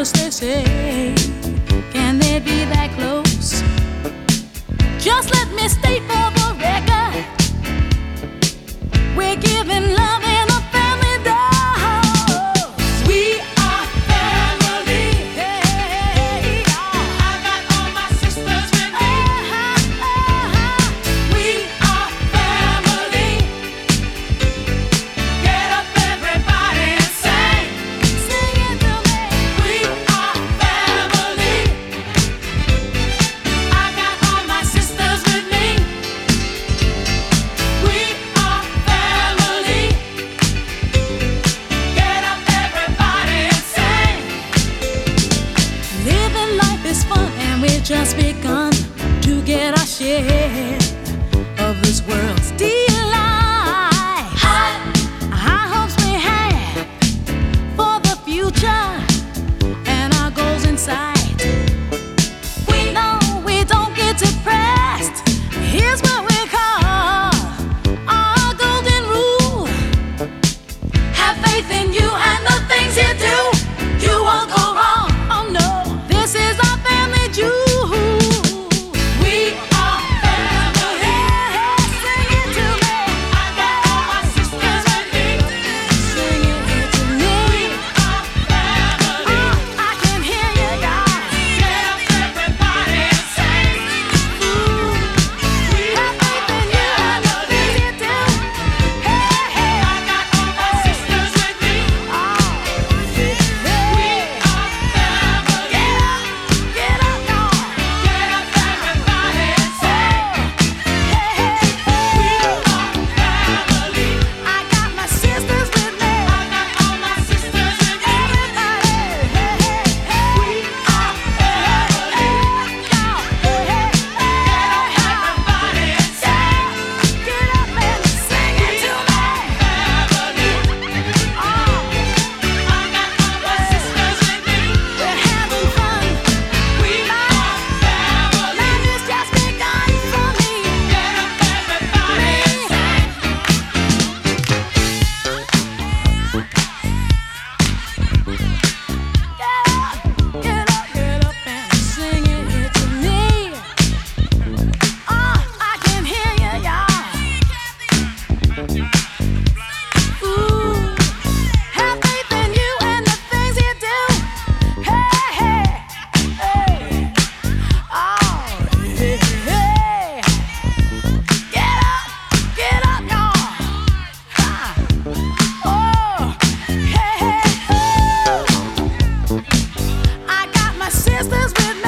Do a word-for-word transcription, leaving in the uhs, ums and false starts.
just they say, can they be that close? Just let me state for the record, we're giving love in a family dose. We are family. Hey, I got all my sisters with me. We are family. Get up everybody and sing. Sing it to me. We are family. I got all my sisters with me. We are family. Get up everybody and sing. Living life is fun and we've just begun to get our share of this world's delight. High, high hopes we have for the future and our goals in sight. We know we don't get depressed. Here's what we call our golden rule. Have faith in you and the things you do. You won't go wrong. Oh no, this is our family jewel. We are family. Sing it to me. I got all my sisters with me. Sing it to me. We are family. Oh, I can hear you, y'all. Get up everybody and sing. Ooh, we have faith in you and the things you do. Hey, hey, I got all my sisters with me. Oh, we are family. Get up, get up, y'all. Get up everybody and sing. Hey, hey, we are family. I got my sisters with me. I got all my sisters with me. Everybody, hey, hey, hey. We are family. Y'all, hey, hey, hey. Get up everybody and sing. Get up and sing it to me. Family. Oh, I got all my sisters with me. We're having fun. We are family. Life is just begun for me. Get up everybody and sing. Get up, get up and sing it to me. Oh, I can hear you, y'all. Ooh, have faith in you and the things you do. Hey, hey, hey. Oh, hey, hey. Get up, get up, y'all. Ha. Oh, hey, hey, hey. I got my sisters with me.